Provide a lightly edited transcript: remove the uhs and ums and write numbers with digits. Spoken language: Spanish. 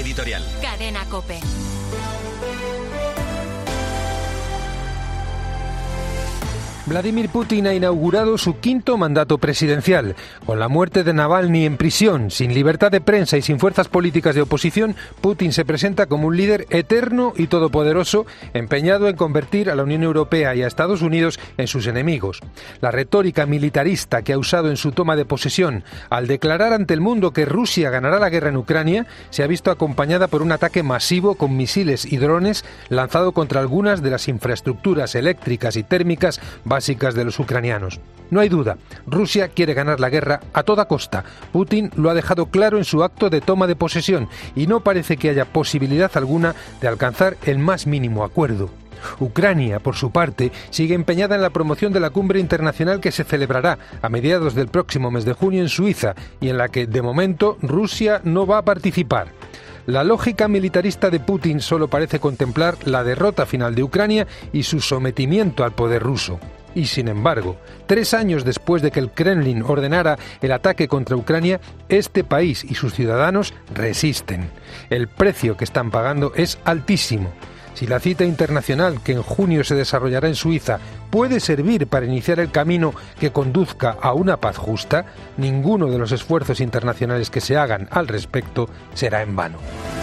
editorial. Cadena COPE. Vladimir Putin ha inaugurado su quinto mandato presidencial. Con la muerte de Navalny en prisión, sin libertad de prensa y sin fuerzas políticas de oposición, Putin se presenta como un líder eterno y todopoderoso, empeñado en convertir a la Unión Europea y a Estados Unidos en sus enemigos. La retórica militarista que ha usado en su toma de posesión al declarar ante el mundo que Rusia ganará la guerra en Ucrania se ha visto acompañada por un ataque masivo con misiles y drones lanzado contra algunas de las infraestructuras eléctricas y térmicas básicas de los ucranianos. No hay duda, Rusia quiere ganar la guerra a toda costa. Putin lo ha dejado claro en su acto de toma de posesión y no parece que haya posibilidad alguna de alcanzar el más mínimo acuerdo. Ucrania, por su parte, sigue empeñada en la promoción de la cumbre internacional que se celebrará a mediados del próximo mes de junio en Suiza y en la que, de momento, Rusia no va a participar. La lógica militarista de Putin solo parece contemplar la derrota final de Ucrania y su sometimiento al poder ruso. Y sin embargo, 3 años después de que el Kremlin ordenara el ataque contra Ucrania, este país y sus ciudadanos resisten. El precio que están pagando es altísimo. Si la cita internacional que en junio se desarrollará en Suiza puede servir para iniciar el camino que conduzca a una paz justa, ninguno de los esfuerzos internacionales que se hagan al respecto será en vano.